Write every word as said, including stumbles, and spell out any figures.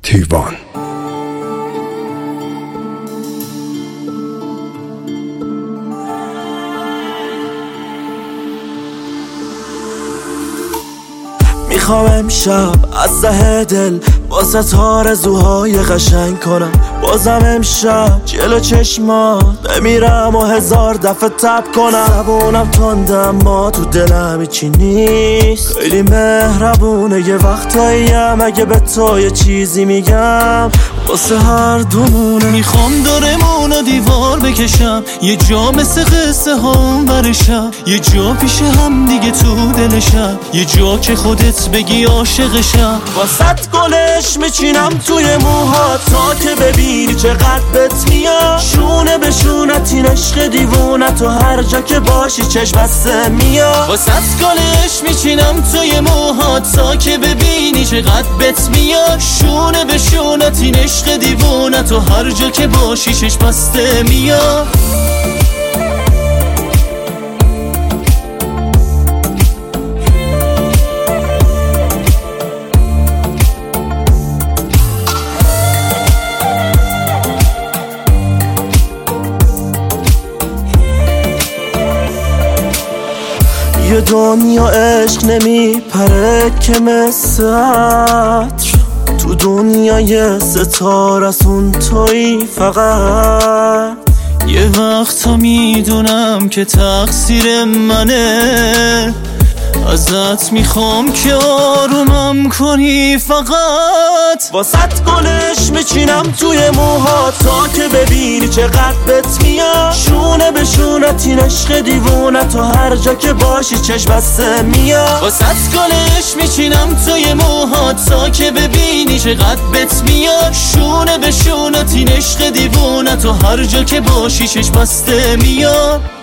تیوان. میخوام امشب از ته دل واسه آرزوهای قشنگ کنم. بازم امشب جلو چشمات بمیرم و هزار دفعه تب کنم. زبونم تنده اما تو دلم هیچی نیست. خیلی مهربونه یه وقتاییم اگه به تو یه چیزی میگم واسه هر دومونه. میخوام دورمون و دیوار بکشم، یه جا مثل قصه ها اون برشم، یه جا پیش هم دیگه تو دلشم، یه جا که خودت بگی عاشقشم. واسط گلش میچینم توی موها تا که ببینی چقدر بهت میاد. شونه به شونت این عشق دیوونت و هر جا که باشی چشم بسته میاد. واسط گلش میچینم توی موها تا که ببینی چقدر بهت میاد. شونه به شونت این عشق دیوونت و هر جا که باشی چشم بسته میاد. یه دنیا عشق نمیپره که مثل عطر، تو دنیای ستاره از اون تویی فقط. یه وقتا میدونم که تقصیر منه، ازت میخوام که آرومم کنی فقط. واسط گلش میچینم توی موها تا که ببینی چقدر بهت میاد. شونه به شونت این عشق دیوونت و هر جا که باشی چشم بسته میاد. واسط گلش میچینم توی موها تا که ببینی چقدر بهت میاد. شونه به شونت این عشق دیوونت و هر جا که باشی چشم بسته میاد.